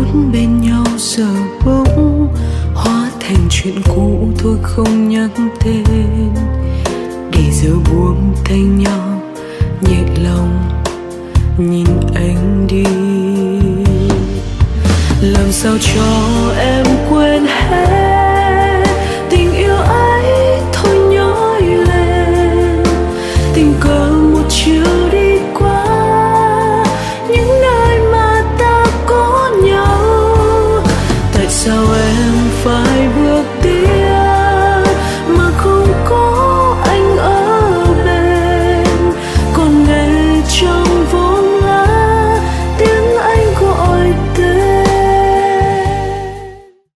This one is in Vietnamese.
phút bên nhau giờ bỗng hóa thành chuyện cũ thôi không nhắc tên, để giờ buông tay nhau nhẹ lòng nhìn anh đi. Làm sao cho em quên hết tình yêu ấy thôi nhói lên, tình cờ một chiều